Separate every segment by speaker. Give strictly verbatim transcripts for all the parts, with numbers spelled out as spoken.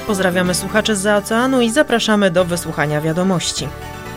Speaker 1: Pozdrawiamy słuchaczy zza oceanu i zapraszamy do wysłuchania wiadomości.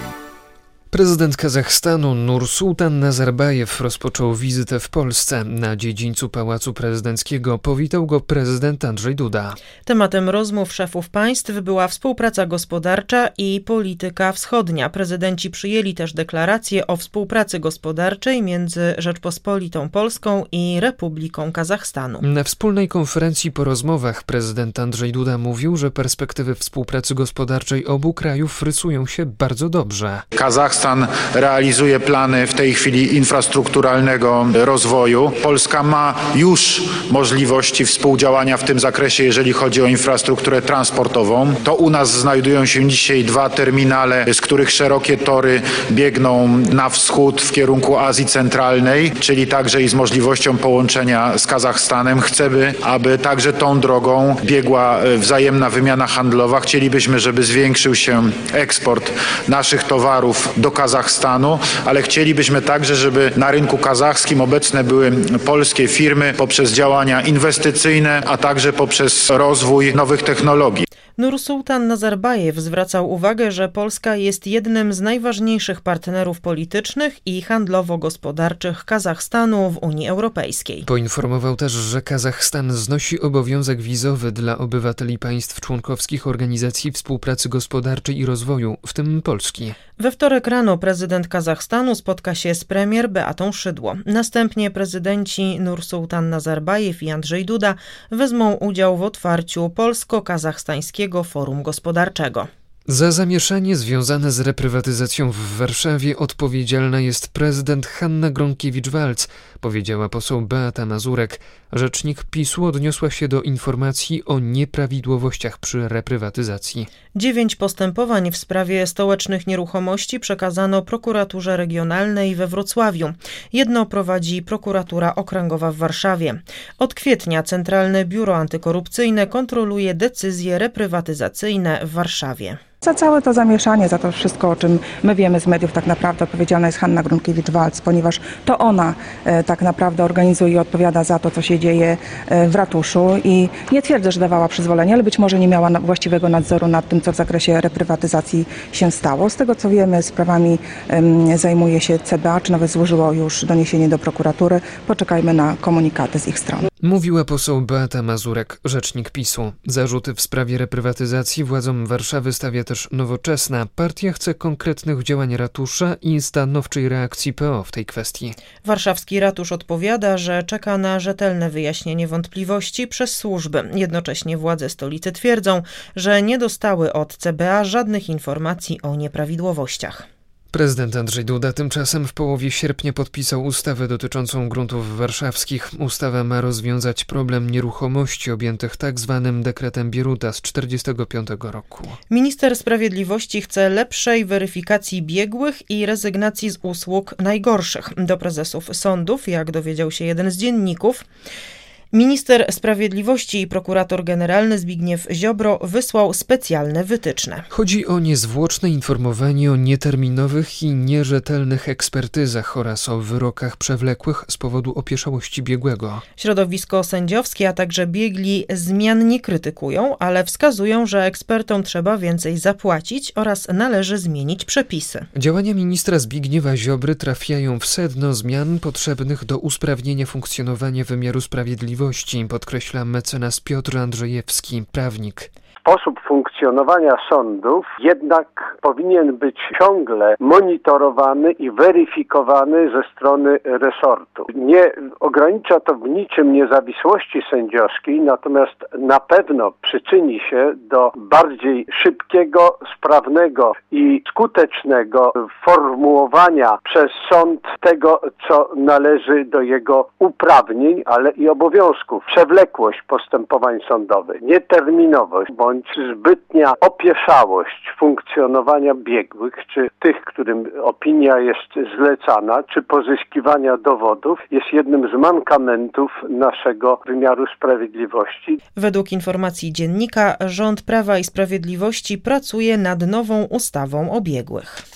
Speaker 2: Prezydent Kazachstanu Nursultan Nazarbajew rozpoczął wizytę w Polsce. Na dziedzińcu Pałacu Prezydenckiego powitał go prezydent Andrzej Duda.
Speaker 1: Tematem rozmów szefów państw była współpraca gospodarcza i polityka wschodnia. Prezydenci przyjęli też deklarację o współpracy gospodarczej między Rzeczpospolitą Polską i Republiką Kazachstanu.
Speaker 2: Na wspólnej konferencji po rozmowach prezydent Andrzej Duda mówił, że perspektywy współpracy gospodarczej obu krajów rysują się bardzo dobrze.
Speaker 3: Kazachstan realizuje plany w tej chwili infrastrukturalnego rozwoju. Polska ma już możliwości współdziałania w tym zakresie, jeżeli chodzi o infrastrukturę transportową. To u nas znajdują się dzisiaj dwa terminale, z których szerokie tory biegną na wschód w kierunku Azji Centralnej, czyli także i z możliwością połączenia z Kazachstanem. Chcemy, aby także tą drogą biegła wzajemna wymiana handlowa. Chcielibyśmy, żeby zwiększył się eksport naszych towarów do Kazachstanu, ale chcielibyśmy także, żeby na rynku kazachskim obecne były polskie firmy poprzez działania inwestycyjne, a także poprzez rozwój nowych technologii.
Speaker 1: Nursultan Nazarbajew zwracał uwagę, że Polska jest jednym z najważniejszych partnerów politycznych i handlowo-gospodarczych Kazachstanu w Unii Europejskiej.
Speaker 2: Poinformował też, że Kazachstan znosi obowiązek wizowy dla obywateli państw członkowskich Organizacji Współpracy Gospodarczej i Rozwoju, w tym Polski.
Speaker 1: We wtorek rano prezydent Kazachstanu spotka się z premier Beatą Szydło. Następnie prezydenci Nursultan Nazarbajew i Andrzej Duda wezmą udział w otwarciu Polsko-Kazachstańskiego Forum Gospodarczego.
Speaker 2: Za zamieszanie związane z reprywatyzacją w Warszawie odpowiedzialna jest prezydent Hanna Gronkiewicz-Waltz, powiedziała poseł Beata Mazurek. Rzecznik PiSu odniosła się do informacji o nieprawidłowościach przy reprywatyzacji.
Speaker 1: Dziewięć postępowań w sprawie stołecznych nieruchomości przekazano prokuraturze regionalnej we Wrocławiu. Jedno prowadzi prokuratura okręgowa w Warszawie. Od kwietnia Centralne Biuro Antykorupcyjne kontroluje decyzje reprywatyzacyjne w Warszawie.
Speaker 4: Za całe to zamieszanie, za to wszystko, o czym my wiemy z mediów, tak naprawdę odpowiedzialna jest Hanna Gronkiewicz-Waltz, ponieważ to ona e, tak naprawdę organizuje i odpowiada za to, co się dzieje e, w ratuszu i nie twierdzę, że dawała przyzwolenia, ale być może nie miała na, właściwego nadzoru nad tym, co w zakresie reprywatyzacji się stało. Z tego, co wiemy, sprawami e, zajmuje się C B A, czy nawet złożyło już doniesienie do prokuratury. Poczekajmy na komunikaty z ich strony.
Speaker 2: Mówiła poseł Beata Mazurek, rzecznik PiSu. Zarzuty w sprawie reprywatyzacji władzom Warszawy stawia też Nowoczesna. Partia chce konkretnych działań ratusza i stanowczej reakcji P O w tej kwestii.
Speaker 1: Warszawski ratusz odpowiada, że czeka na rzetelne wyjaśnienie wątpliwości przez służby. Jednocześnie władze stolicy twierdzą, że nie dostały od C B A żadnych informacji o nieprawidłowościach.
Speaker 2: Prezydent Andrzej Duda tymczasem w połowie sierpnia podpisał ustawę dotyczącą gruntów warszawskich. Ustawa ma rozwiązać problem nieruchomości objętych tzw. dekretem Bieruta z czterdziestego piątego roku.
Speaker 1: Minister Sprawiedliwości chce lepszej weryfikacji biegłych i rezygnacji z usług najgorszych. Do prezesów sądów, jak dowiedział się jeden z dzienników, minister Sprawiedliwości i prokurator generalny Zbigniew Ziobro wysłał specjalne wytyczne.
Speaker 2: Chodzi o niezwłoczne informowanie o nieterminowych i nierzetelnych ekspertyzach oraz o wyrokach przewlekłych z powodu opieszałości biegłego.
Speaker 1: Środowisko sędziowskie, a także biegli zmian nie krytykują, ale wskazują, że ekspertom trzeba więcej zapłacić oraz należy zmienić przepisy.
Speaker 2: Działania ministra Zbigniewa Ziobry trafiają w sedno zmian potrzebnych do usprawnienia funkcjonowania wymiaru sprawiedliwości, podkreśla mecenas Piotr Andrzejewski, prawnik.
Speaker 5: Sposób funkcjonowania sądów jednak powinien być ciągle monitorowany i weryfikowany ze strony resortu. Nie ogranicza to w niczym niezawisłości sędziowskiej, natomiast na pewno przyczyni się do bardziej szybkiego, sprawnego i skutecznego formułowania przez sąd tego, co należy do jego uprawnień, ale i obowiązków. Przewlekłość postępowań sądowych, nieterminowość bądź zbytnia opieszałość funkcjonowania biegłych, czy tych, którym opinia jest zlecana, czy pozyskiwania dowodów, jest jednym z mankamentów naszego wymiaru sprawiedliwości.
Speaker 1: Według informacji dziennika rząd Prawa i Sprawiedliwości pracuje nad nową ustawą o biegłych.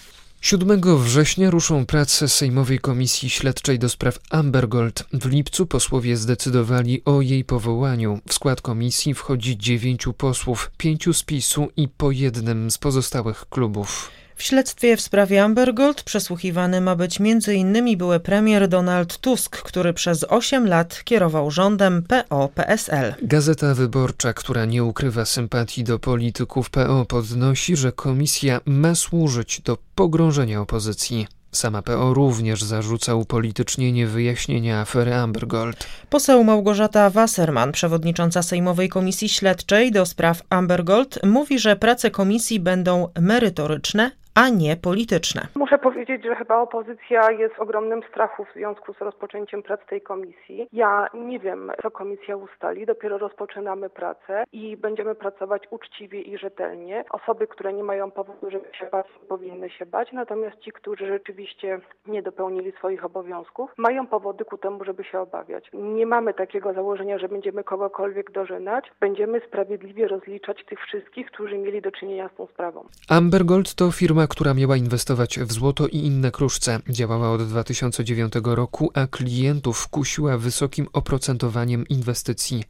Speaker 2: siódmego września ruszą prace Sejmowej Komisji Śledczej do spraw Amber Gold. W lipcu posłowie zdecydowali o jej powołaniu. W skład komisji wchodzi dziewięciu posłów, pięciu z PiSu i po jednym z pozostałych klubów.
Speaker 1: W śledztwie w sprawie Amber Gold przesłuchiwany ma być między innymi były premier Donald Tusk, który przez osiem lat kierował rządem P O P S L.
Speaker 2: Gazeta Wyborcza, która nie ukrywa sympatii do polityków P O, podnosi, że komisja ma służyć do pogrążenia opozycji. Sama P O również zarzuca upolitycznienie wyjaśnienia afery Amber Gold.
Speaker 1: Poseł Małgorzata Wasserman, przewodnicząca Sejmowej Komisji Śledczej do spraw Amber Gold, mówi, że prace komisji będą merytoryczne, a nie polityczne.
Speaker 6: Muszę powiedzieć, że chyba opozycja jest w ogromnym strachu w związku z rozpoczęciem prac tej komisji. Ja nie wiem, co komisja ustali, dopiero rozpoczynamy pracę i będziemy pracować uczciwie i rzetelnie. Osoby, które nie mają powodu, żeby się bać, powinny się bać, natomiast ci, którzy rzeczywiście nie dopełnili swoich obowiązków, mają powody ku temu, żeby się obawiać. Nie mamy takiego założenia, że będziemy kogokolwiek dożynać. Będziemy sprawiedliwie rozliczać tych wszystkich, którzy mieli do czynienia z tą sprawą.
Speaker 2: Amber Gold to firma, która miała inwestować w złoto i inne kruszce. Działała od dwa tysiące dziewiątego roku, a klientów kusiła wysokim oprocentowaniem inwestycji.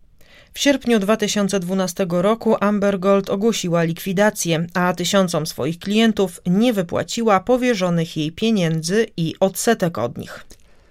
Speaker 1: W sierpniu dwa tysiące dwunastego roku Amber Gold ogłosiła likwidację, a tysiącom swoich klientów nie wypłaciła powierzonych jej pieniędzy i odsetek od nich.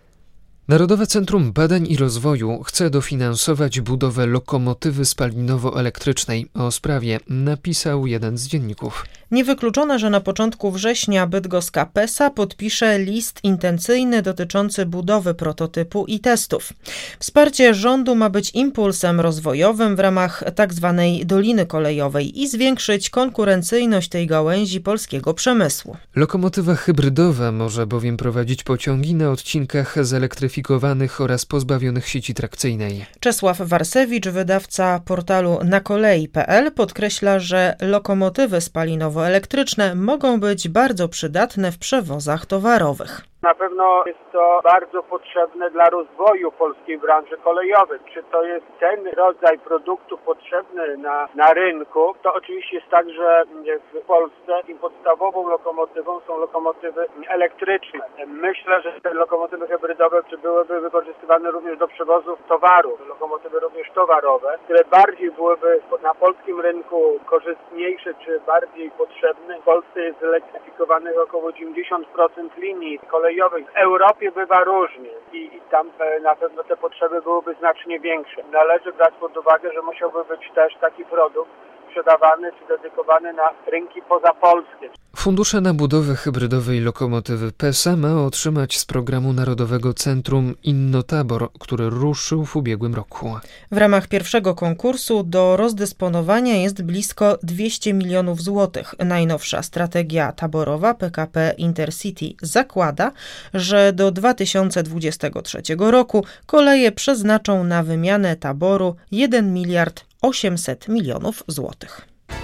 Speaker 2: Narodowe Centrum Badań i Rozwoju chce dofinansować budowę lokomotywy spalinowo-elektrycznej. O sprawie napisał jeden z dzienników.
Speaker 1: Niewykluczone, że na początku września bydgoska Pesa podpisze list intencyjny dotyczący budowy prototypu i testów. Wsparcie rządu ma być impulsem rozwojowym w ramach tzw. Doliny Kolejowej i zwiększyć konkurencyjność tej gałęzi polskiego przemysłu.
Speaker 2: Lokomotywa hybrydowa może bowiem prowadzić pociągi na odcinkach zelektryfikowanych oraz pozbawionych sieci trakcyjnej.
Speaker 1: Czesław Warsewicz, wydawca portalu na kolei kropka p l, podkreśla, że lokomotywy spalinowo elektryczne mogą być bardzo przydatne w przewozach towarowych.
Speaker 7: Na pewno jest to bardzo potrzebne dla rozwoju polskiej branży kolejowej. Czy to jest ten rodzaj produktu potrzebny na, na rynku? To oczywiście jest tak, że w Polsce im podstawową lokomotywą są lokomotywy elektryczne. Myślę, że te lokomotywy hybrydowe byłyby wykorzystywane również do przewozu towarów, lokomotywy również towarowe, które bardziej byłyby na polskim rynku korzystniejsze czy bardziej potrzebne. W Polsce jest zelektryfikowanych około dziewięćdziesiąt procent linii kolejowych. W Europie bywa różnie i, i tam na pewno te potrzeby byłyby znacznie większe. Należy brać pod uwagę, że musiałby być też taki produkt sprzedawany czy dedykowany na rynki pozapolskie.
Speaker 2: Fundusze na budowę hybrydowej lokomotywy Pesa ma otrzymać z programu Narodowego Centrum Innotabor, który ruszył w ubiegłym roku.
Speaker 1: W ramach pierwszego konkursu do rozdysponowania jest blisko dwieście milionów złotych. Najnowsza strategia taborowa P K P Intercity zakłada, że do dwa tysiące dwudziestego trzeciego roku koleje przeznaczą na wymianę taboru jeden miliard osiemset milionów złotych.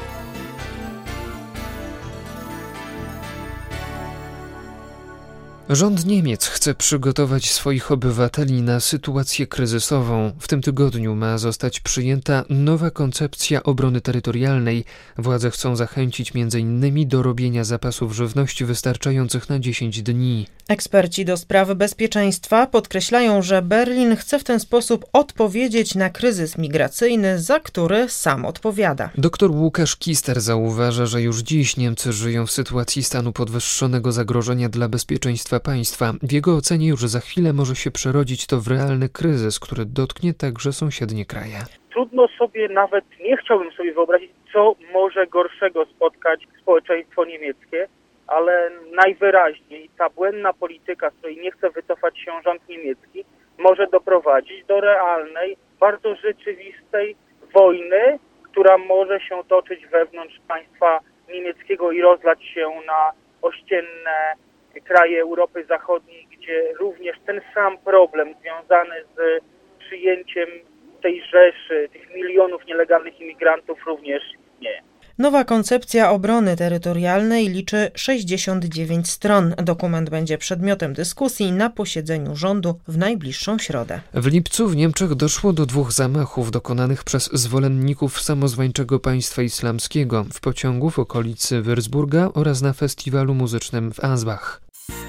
Speaker 2: Rząd Niemiec chce przygotować swoich obywateli na sytuację kryzysową. W tym tygodniu ma zostać przyjęta nowa koncepcja obrony terytorialnej. Władze chcą zachęcić między innymi do robienia zapasów żywności wystarczających na dziesięć dni.
Speaker 1: Eksperci do spraw bezpieczeństwa podkreślają, że Berlin chce w ten sposób odpowiedzieć na kryzys migracyjny, za który sam odpowiada.
Speaker 2: Doktor Łukasz Kister zauważa, że już dziś Niemcy żyją w sytuacji stanu podwyższonego zagrożenia dla bezpieczeństwa państwa. W jego ocenie już za chwilę może się przerodzić to w realny kryzys, który dotknie także sąsiednie kraje.
Speaker 8: Trudno sobie, nawet nie chciałbym sobie wyobrazić, co może gorszego spotkać społeczeństwo niemieckie, ale najwyraźniej ta błędna polityka, z której nie chce wycofać się rząd niemiecki, może doprowadzić do realnej, bardzo rzeczywistej wojny, która może się toczyć wewnątrz państwa niemieckiego i rozlać się na ościenne kraje Europy Zachodniej, gdzie również ten sam problem związany z przyjęciem tej rzeszy, tych milionów nielegalnych imigrantów również istnieje.
Speaker 1: Nowa koncepcja obrony terytorialnej liczy sześćdziesiąt dziewięć stron. Dokument będzie przedmiotem dyskusji na posiedzeniu rządu w najbliższą środę.
Speaker 2: W lipcu w Niemczech doszło do dwóch zamachów dokonanych przez zwolenników samozwańczego państwa islamskiego w pociągu w okolicy Würzburga oraz na festiwalu muzycznym w Ansbach.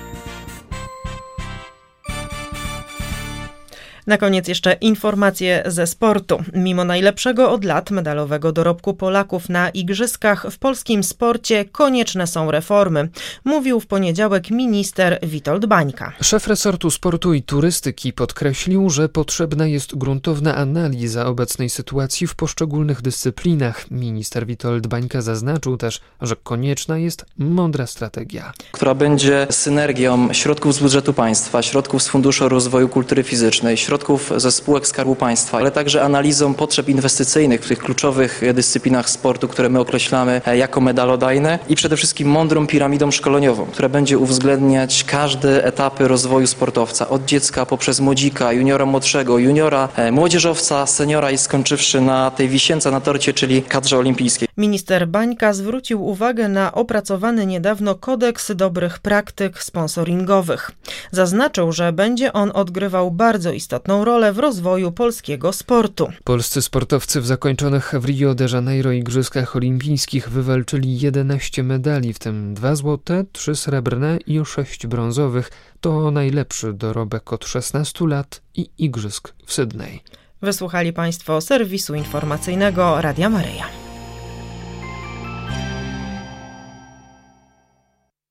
Speaker 1: Na koniec jeszcze informacje ze sportu. Mimo najlepszego od lat medalowego dorobku Polaków na igrzyskach w polskim sporcie konieczne są reformy, mówił w poniedziałek minister Witold Bańka.
Speaker 2: Szef resortu sportu i turystyki podkreślił, że potrzebna jest gruntowna analiza obecnej sytuacji w poszczególnych dyscyplinach. Minister Witold Bańka zaznaczył też, że konieczna jest mądra strategia,
Speaker 9: która będzie synergią środków z budżetu państwa, środków z Funduszu Rozwoju Kultury Fizycznej, środków ze spółek Skarbu Państwa, ale także analizą potrzeb inwestycyjnych w tych kluczowych dyscyplinach sportu, które my określamy jako medalodajne i przede wszystkim mądrą piramidą szkoleniową, która będzie uwzględniać każde etapy rozwoju sportowca, od dziecka poprzez młodzika, juniora młodszego, juniora, młodzieżowca, seniora i skończywszy na tej wisience na torcie, czyli kadrze olimpijskiej.
Speaker 1: Minister Bańka zwrócił uwagę na opracowany niedawno kodeks dobrych praktyk sponsoringowych. Zaznaczył, że będzie on odgrywał bardzo istotną rolę w rozwoju polskiego sportu.
Speaker 2: Polscy sportowcy w zakończonych w Rio de Janeiro Igrzyskach Olimpijskich wywalczyli jedenaście medali, w tym dwa złote, trzy srebrne i sześć brązowych. To najlepszy dorobek od szesnastu lat i Igrzysk w Sydney.
Speaker 1: Wysłuchali Państwo serwisu informacyjnego Radia Maryja.